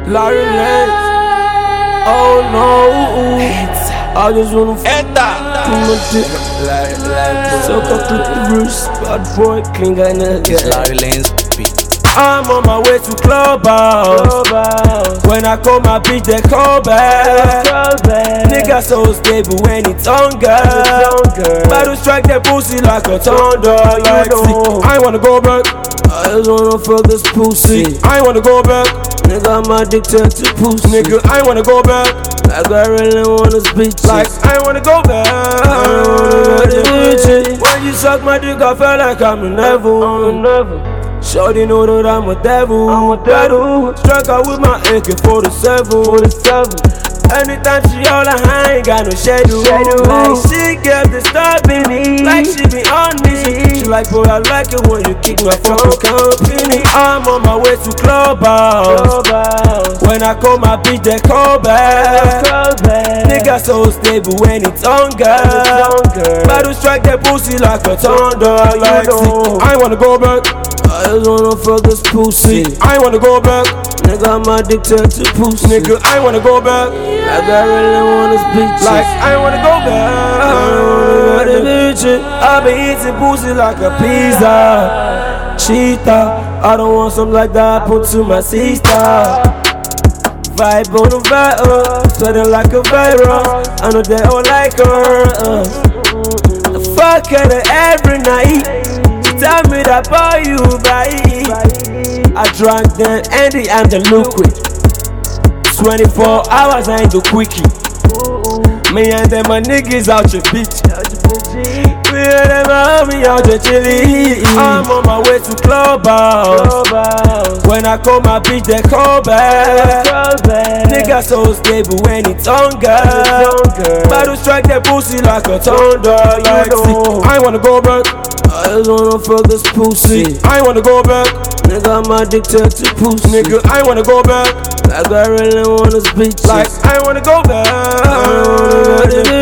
Larry Lance. Oh no, I just wanna to my dick. Soak up to the roots, bad boy, clean guy nigga. Larry Lance beat. I'm on my way to Clubhouse. When I call my bitch, they call back. Nigga so stable when it's on girl. Battle strike that pussy like a thunder. Like I wanna go back. I just wanna fuck this pussy. I wanna go back. Nigga, I'm addicted to pussy. Nigga, I wanna go back. Like I really wanna speak. Like I wanna go back. When you suck my dick, I feel like I'm in heaven. Shorty know that I'm a devil. Struck out with my AK-47. Anytime she all I ain't got no schedule. Like she kept disturbing me. Like she be on me. She like, boy, I like it when you kick my fucking company. I'm on my way to Clubhouse. When I call my bitch, they call back. Nigga so stable when it's on girl. Battle strike that pussy like a thunder. Like I wanna go back. I just wanna fuck this pussy. I wanna go back. Nigga, I'm addicted to pussy. Nigga, I wanna go back. Like I really wanna speak. Like I wanna go back. I been eating pussy like a pizza. Cheetah, I don't want something like that. Put to my sister. Vibe on the vibe, sweating like a virus. I know they all like her. I fuck her every night. Tell me that boy you buy. I drank the Andy and the liquid. 24 hours I ain't the quickie. Me and them my niggas out your bitch. Me and them my homie out your chilly. I'm on my way to Clubhouse. When I call my bitch, they call back. Nigga so stable when it's on girl. Battle strike that pussy like a thunder. Like I wanna go back. I just wanna fuck this pussy. I wanna go back. Nigga, I'm addicted to pussy. Nigga, I wanna go back. Like I really wanna speak. Like I wanna go back.